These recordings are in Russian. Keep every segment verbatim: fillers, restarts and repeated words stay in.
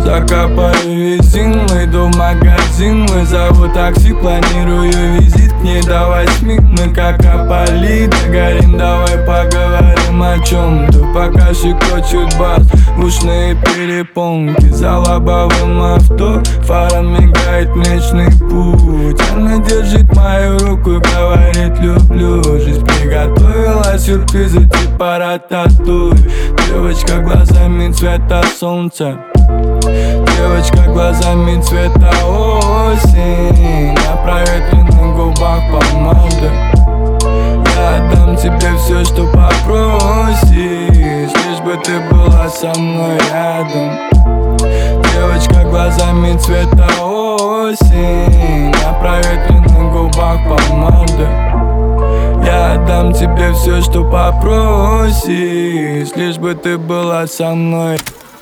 Закопаю резину, иду в магазин. Вызову такси, планирую визит к ней до восьми. Мы как Аполлит, горим, давай поговорим о чем-то. Пока щекочет бас, ушные перепонки. За лобовым авто, фара мигает Млечный Путь. Она держит мою руку и говорит люблю. Жизнь приготовила сюрпризы типа рататуй. Девочка глазами цвета солнца, девочка глазами цвета осень. На проветренных губах помада. Я отдам тебе все, что попросишь, лишь бы ты была со мной рядом. Девочка глазами цвета осень. На проветренных губах помада. Я отдам тебе все, что попросишь, лишь бы ты была со мной.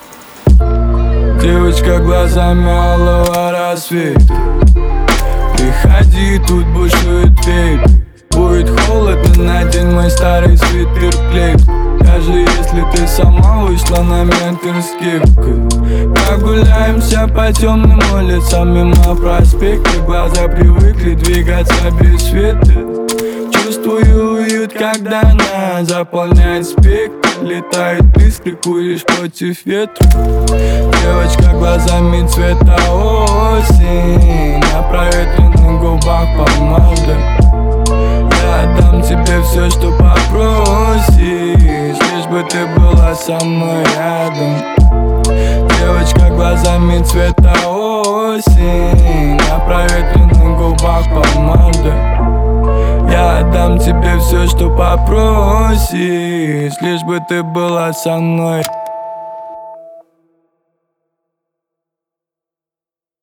Девочка глазами алого рассвета. Приходи, тут бушует ветер. Будет холодно, надень мой старый свитер клейк. Даже если ты сама вышла на метр с кепкой. Прогуляемся по темным улицам мимо проспекта. Глаза привыкли двигаться без света. Чувствую уют, когда она заполняет спектр. Летает искры, куришь против ветра. Девочка глазами цвета осень. На проветренных губах помада. Я отдам тебе все, что попросишь, лишь бы ты была со мной рядом. Девочка глазами цвета осень. На проветренных губах помада. Я отдам тебе все, что попросишь, лишь бы ты была со мной.